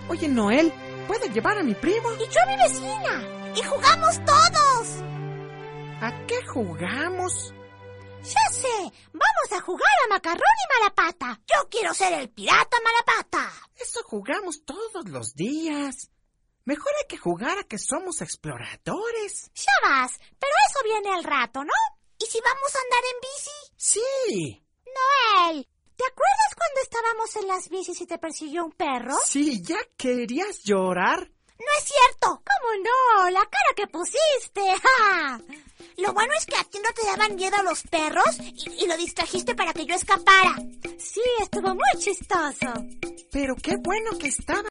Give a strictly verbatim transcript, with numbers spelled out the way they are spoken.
Oye, Noel, ¿puedo llevar a mi primo? Y yo a mi vecina. Y jugamos todos. ¿A qué jugamos? Ya sé, vamos a jugar a Macarrón y Malapata. Yo quiero ser el pirata Malapata. Eso jugamos todos los días. Mejor hay que jugar a que somos exploradores. Ya vas, pero eso viene al rato, ¿no? ¿Y si vamos a andar en bici? Sí. Noel, ¿te acuerdas cuando estábamos en las bicis y te persiguió un perro? Sí, ¿ya querías llorar? No es cierto. ¿Cómo no? La cara que pusiste. ¡Ja! Lo bueno es que a ti no te daban miedo los perros y, y lo distrajiste para que yo escapara. Sí, estuvo muy chistoso. Pero qué bueno que estaba